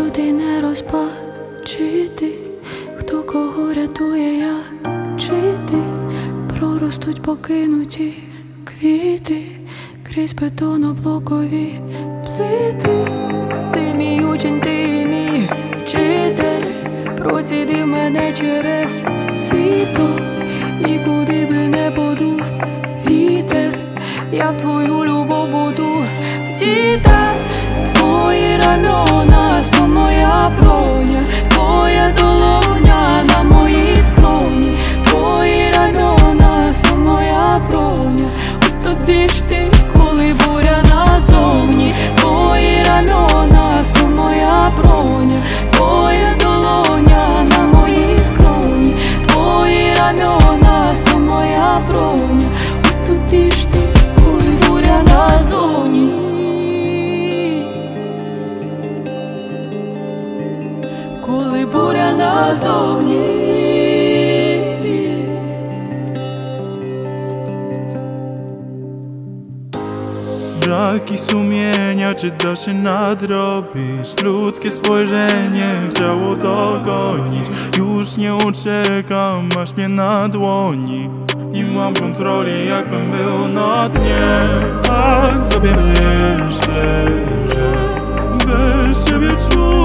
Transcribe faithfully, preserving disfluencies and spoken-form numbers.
людей не розпачити, хто кого рятує, я чи ти. Проростуть покинуті квіти крізь бетоноблокові плити. Ти мій учень, ти мій вчитель, процідив мене через сито. І куди би не подув вітер, я в твою любов буду вдіта. Твої рамена – моя броня, твоя долоня на моїй скроні. Твої рамена – моя броня, у тобі ж ти, коли буря назовні. Твої рамена – моя броня, твоя долоня на моїй скроні. Твої рамена – моя броня, у тобі ж ти, коли буря назовні. Коли буря назовні. Braki sumienia, czy da się nadrobić? Ludzkie spojrzenie chciało dogonić. Już nie uciekam, masz mnie na dłoni. Nie mam kontroli, jakbym był na dnie. Tak sobie myślę, że bez ciebie czuję